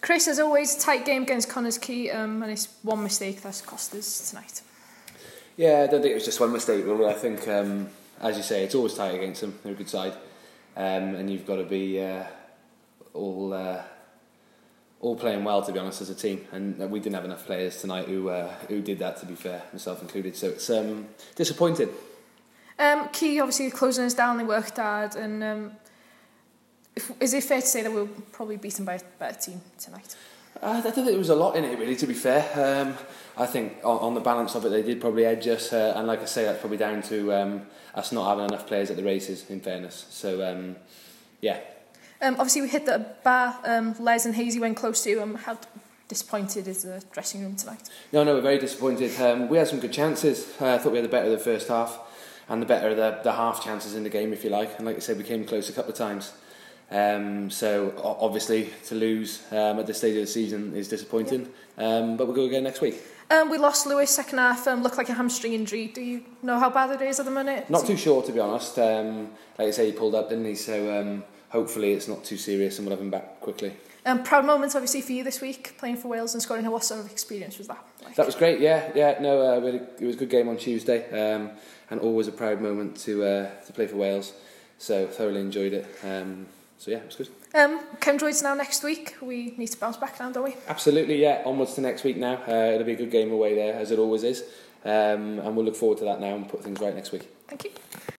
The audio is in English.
Chris, as always, tight game against Connah's Quay, and it's one mistake that's cost us tonight. Yeah, I don't think it was just one mistake, really. I think, as you say, it's always tight against them. They're a good side, and you've got to be all playing well, to be honest, as a team. And we didn't have enough players tonight who did that, to be fair, myself included. So it's disappointing. Quay obviously closing us down. They worked hard, and is it fair to say that we'll probably beat them by a better team tonight? I don't think there was a lot in it, really, to be fair. I think on the balance of it, they did probably edge us, and like I say, that's probably down to us not having enough players at the races, in fairness. So, yeah. Obviously, we hit the bar. Les and Hazy went close to. How disappointed is the dressing room tonight? No, we're very disappointed. We had some good chances. I thought we had the better of the first half, and the better of the half chances in the game, if you like. And like I said, we came close a couple of times. So obviously to lose at this stage of the season is disappointing, but we'll go again next week. We lost Lewis second half, looked like a hamstring injury. Do you know how bad it is at the minute? Not too sure, to be honest. Like I say, he pulled up, didn't he? So hopefully it's not too serious and we'll have him back quickly. Proud moments obviously for you this week, playing for Wales and scoring. What sort of experience was that like? That was great, yeah. It was a good game on Tuesday, and always a proud moment to play for Wales, so thoroughly enjoyed it. So yeah, it was good. Cambridge now next week. We need to bounce back now, don't we? Absolutely, yeah. Onwards to next week now. It'll be a good game away there, as it always is. And we'll look forward to that now and put things right next week. Thank you.